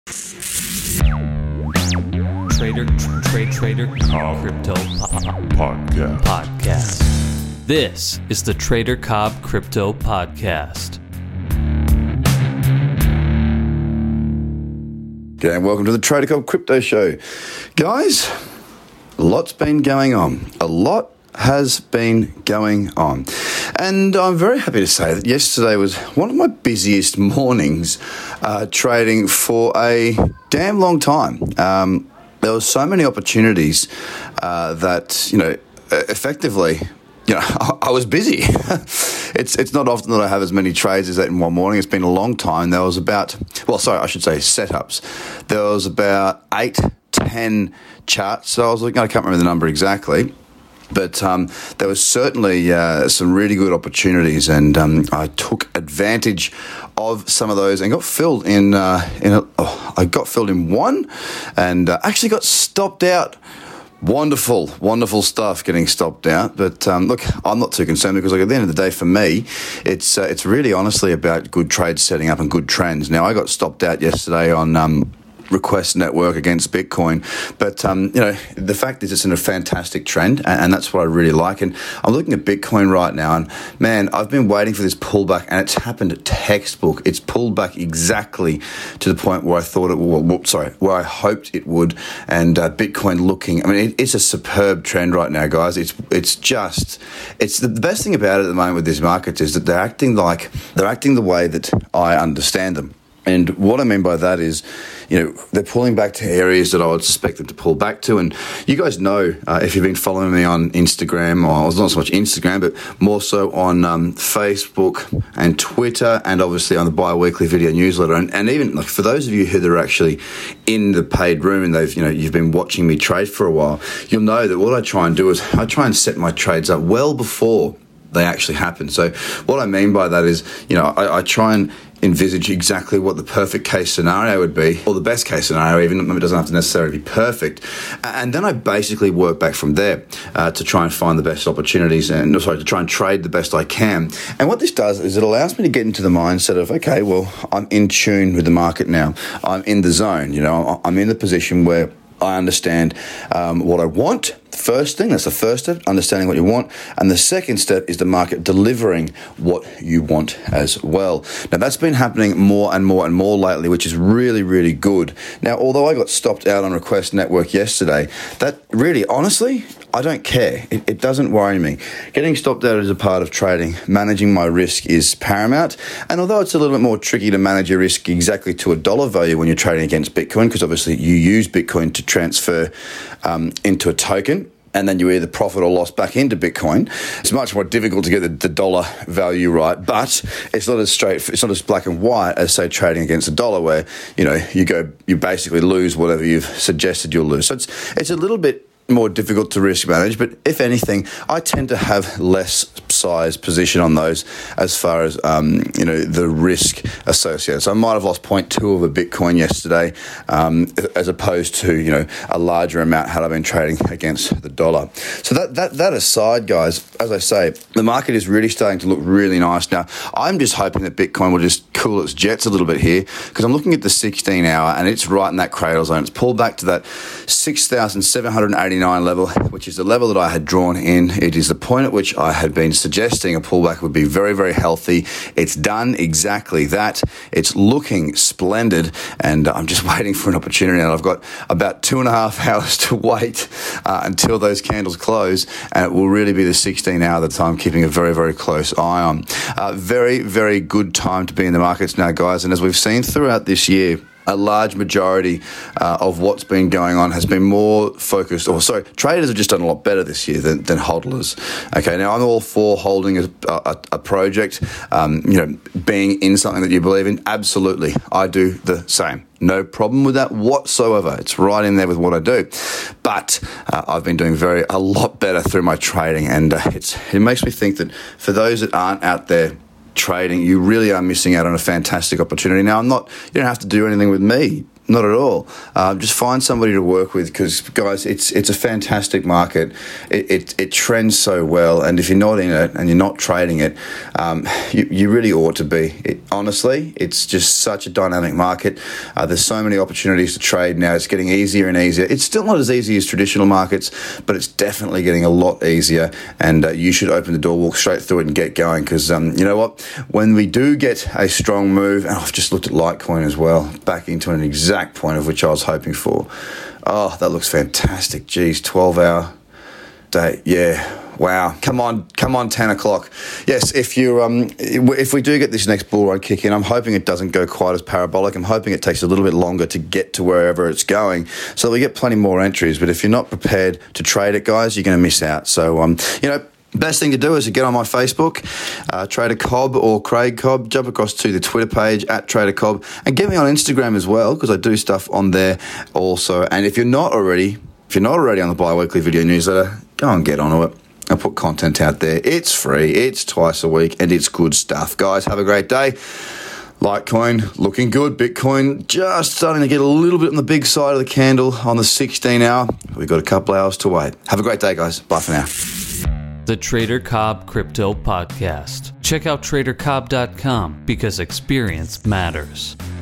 Trader Cobb Crypto Podcast. This is the Trader Cobb Crypto Podcast. G'day and welcome to the Trader Cobb Crypto Show. Guys, a lot's been going on. A lot has been going on. And I'm very happy to say that yesterday was one of my busiest mornings trading for a damn long time. There were so many opportunities that, effectively, I was busy. It's not often that I have as many trades as that in one morning. It's been a long time. There was setups. There was about 8-10 charts. So I can't remember the number exactly. But there was certainly some really good opportunities, and I took advantage of some of those and got filled in. I got filled in one, and actually got stopped out. Wonderful stuff getting stopped out. But look, I'm not too concerned because at the end of the day, for me, it's really honestly about good trade setting up and good trends. Now, I got stopped out yesterday on Request Network against Bitcoin, but the fact is it's in a fantastic trend, and that's what I really like. And I'm looking at Bitcoin right now, and man, I've been waiting for this pullback, and it's happened at textbook. It's pulled back exactly to the point where I thought it would, where I hoped it would. And Bitcoin it's a superb trend right now, guys. It's the best thing about it at the moment with these markets is that they're acting the way that I understand them. And what I mean by that is, they're pulling back to areas that I would suspect them to pull back to. And you guys know, if you've been following me on Instagram, or it's not so much Instagram, but more so on Facebook and Twitter, and obviously on the bi-weekly video newsletter. And even for those of you who are actually in the paid room and you've been watching me trade for a while, you'll know that what I try and do is I try and set my trades up well before they actually happen. So what I mean by that is, I try and envisage exactly what the perfect case scenario would be, or the best case scenario, even if it doesn't have to necessarily be perfect. And then I basically work back from there to try and find the best opportunities to try and trade the best I can. And what this does is it allows me to get into the mindset of, okay, well, I'm in tune with the market now. I'm in the zone, I'm in the position where I understand what I want. First thing, that's the first step, understanding what you want. And the second step is the market delivering what you want as well. Now, that's been happening more and more and more lately, which is really, really good. Now, although I got stopped out on Request Network yesterday, that really, honestly, I don't care. It doesn't worry me. Getting stopped out is a part of trading. Managing my risk is paramount. And although it's a little bit more tricky to manage your risk exactly to a dollar value when you're trading against Bitcoin, because obviously you use Bitcoin to transfer into a token, and then you either profit or loss back into Bitcoin. It's much more difficult to get the dollar value right, but it's not as black and white as, say, trading against a dollar, where you basically lose whatever you've suggested you'll lose. So it's a little bit more difficult to risk manage, but if anything, I tend to have less size position on those as far as the risk associated. So I might have lost 0.2 of a Bitcoin yesterday, as opposed to a larger amount had I been trading against the dollar. So that aside, guys, as I say, the market is really starting to look really nice now. I'm just hoping that Bitcoin will just cool its jets a little bit here, because I'm looking at the 16-hour and it's right in that cradle zone. It's pulled back to that 6,789 level, which is the level that I had drawn in. It is the point at which I had been suggesting a pullback would be very, very healthy. It's done exactly that. It's looking splendid, and I'm just waiting for an opportunity. And I've got about 2.5 hours to wait until those candles close, and it will really be the 16-hour that I'm keeping a very, very close eye on. Very, very good time to be in the markets now, guys. And as we've seen throughout this year, a large majority of what's been going on has been more focused, traders have just done a lot better this year than hodlers. Okay, now I'm all for holding a project, being in something that you believe in. Absolutely, I do the same. No problem with that whatsoever. It's right in there with what I do. But I've been doing a lot better through my trading, and it makes me think that for those that aren't out there trading, you really are missing out on a fantastic opportunity. Now, you don't have to do anything with me Not at all. Just find somebody to work with because, guys, it's a fantastic market. It trends so well, and if you're not in it and you're not trading it, you really ought to be. Honestly, it's just such a dynamic market. There's so many opportunities to trade now. It's getting easier and easier. It's still not as easy as traditional markets, but it's definitely getting a lot easier, and you should open the door, walk straight through it and get going because, you know what, when we do get a strong move, and I've just looked at Litecoin as well, back into an exact point of which I was hoping for. Oh, that looks fantastic. Geez, 12-hour day. Yeah. Wow. Come on, 10 o'clock. Yes, if we do get this next bull run kick in, I'm hoping it doesn't go quite as parabolic. I'm hoping it takes a little bit longer to get to wherever it's going so that we get plenty more entries. But if you're not prepared to trade it, guys, you're going to miss out. So, best thing to do is to get on my Facebook, Trader Cobb or Craig Cobb, jump across to the Twitter page at Trader Cobb, and get me on Instagram as well because I do stuff on there also. And if you're not already on the bi-weekly video newsletter, go and get onto it. I put content out there. It's free, it's twice a week, and it's good stuff. Guys, have a great day. Litecoin looking good. Bitcoin just starting to get a little bit on the big side of the candle on the 16-hour. We've got a couple hours to wait. Have a great day, guys. Bye for now. The Trader Cobb Crypto Podcast. Check out TraderCobb.com because experience matters.